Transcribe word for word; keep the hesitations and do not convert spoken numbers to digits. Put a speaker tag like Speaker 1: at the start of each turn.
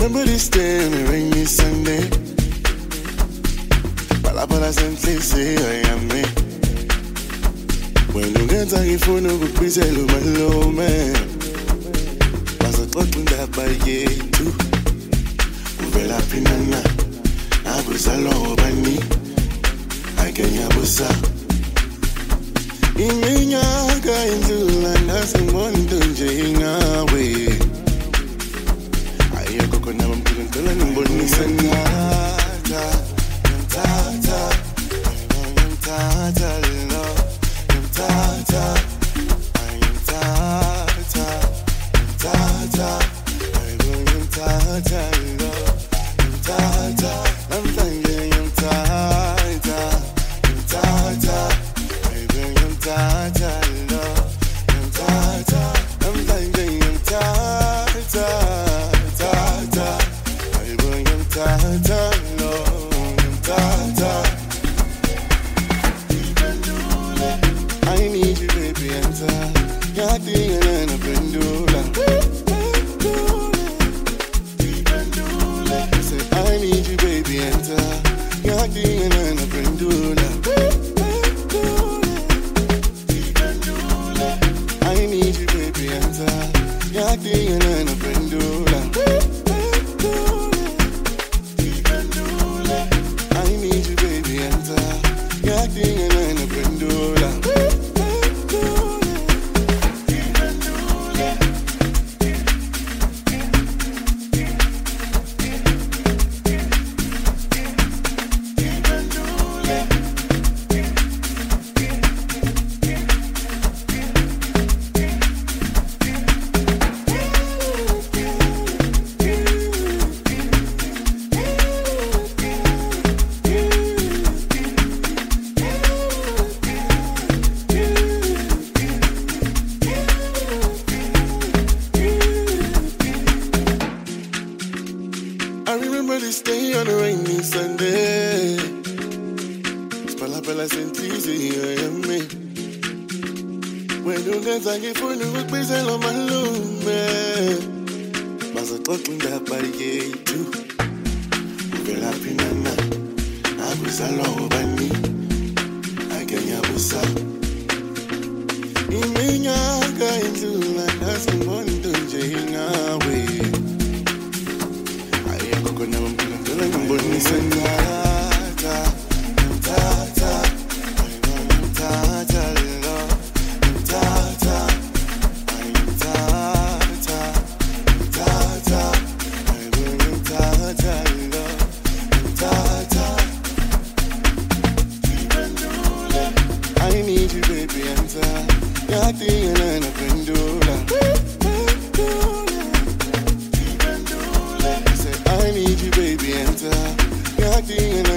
Speaker 1: remember this day on a rainy Sunday. Palabras simply say I am me. When you get on your phone, you could say hello, man. Was a talking that by ye too. Uvela pinana, abusalo bani. I can yabusa. Iminya kainzula nasemondo njingawe. Ayoko kona mpuntula nimboni sanata, tata, tata, love, tata, tata, tata, tata, love, tata, I'm thinking I'm tata, tata. Tata, love, tata, I'm thinking I'm tata, tata, I bring him tata, love, tata. I need you, baby, enter. You're the and a pendula. I said, I need you, baby, enter. You're the and a pendula. I need you, baby, enter. Acting in a pendula. I need you, baby, enter. Acting in a pendula. I remember this day on a rainy Sunday. Spalla bella sentisi I am me. When you dance I get for you with peace and my lume. Mas a talking that by ye too. Uvela pinana. Abusalo bani. I can yabusa. Iminya kainzula nasemondo njingawe. Kuna mpila mboni sanata, tata, tata, love, tata, tata, tata, I bring tata, love, tata. I need you, baby, enter. You're the and a pendula. I need you, baby, enter. You're acting in